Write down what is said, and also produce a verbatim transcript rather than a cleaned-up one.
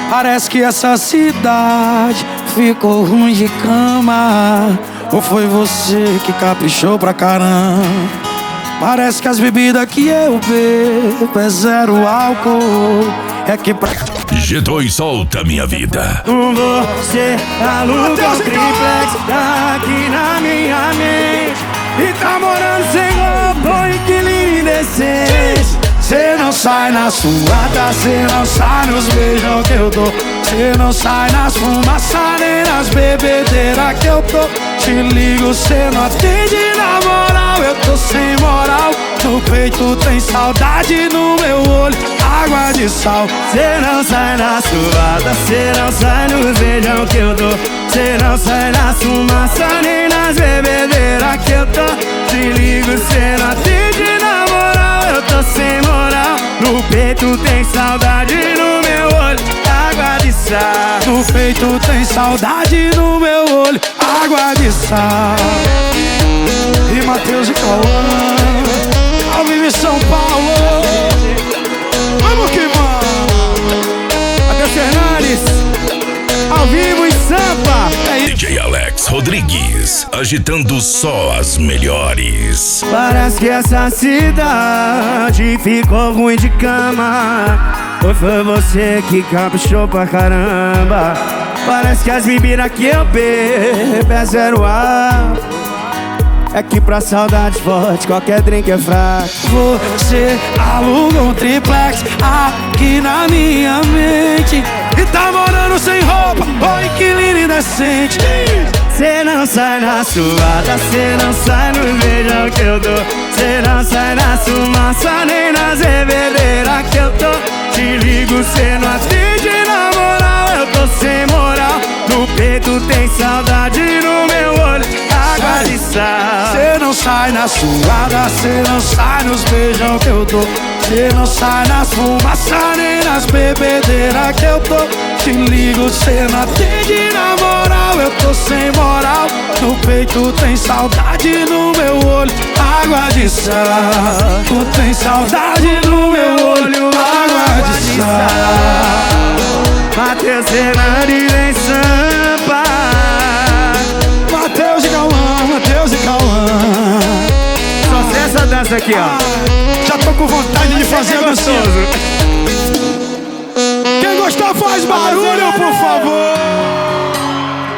Parece que essa cidade ficou ruim de cama. Ou foi você que caprichou pra caramba? Parece que as bebidas que eu bebo é zero álcool. É que pra... G dois solta minha vida. Com você aluga um triplex aqui na minha mente. E tá morando sem roupa ou inquilino indecente. Cê não sai na suada, cê não sai nos beijão que eu dou. Cê não sai nas fumaças nem nas bebedeiras que eu tô. Te ligo, cê não atende na moral, eu tô sem moral. No peito tem saudade, no meu olho água de sal. Cê não sai na suada, cê não sai nos beijão que eu dou. Cê não sai na fumaça nem nas bebedeiras que eu tô. Te ligo, cê não atende na moral, eu tô sem moral. No peito tem saudade, no meu olho água de sal. No peito tem saudade, no meu olho água de sal. E Matheus e Cauã, ao vivo em São Paulo. Vamos que vamos. Matheus Fernandes, ao vivo em Sampa. D J Alex Rodrigues, agitando só as melhores. Parece que essa cidade ficou ruim de cama. Ou foi você que caprichou pra caramba? Parece que as bebidas que eu bebo é zero álcool. É que pra saudade forte qualquer drink é fraco. Você aluga um triplex aqui na minha mente. E tá morando sem roupa ou inquilino indecente. Cê não sai na suada, cê não sai no beijão que eu dou. Cê não sai na fumaça nem nas bebedeiras que eu tô. Te ligo, cê não atende na moral, eu tô sem moral. No peito tem saudade, no meu olho água de sal. Cê não sai na suada, cê não sai nos beijão que eu dou. Cê não sai nas fumaças nem nas bebedeiras que eu tô. Te ligo, cê não atende na moral, eu tô sem moral. No peito tem saudade, no meu olho água de sal. Tu tem saudade, no meu olho água de sal. Matheus Fernandes em Sampa. Matheus e Cauã, Matheus e Cauã. Só sei essa dança aqui, ó. Já tô com vontade de fazer a dancinha. Quem gostar faz barulho.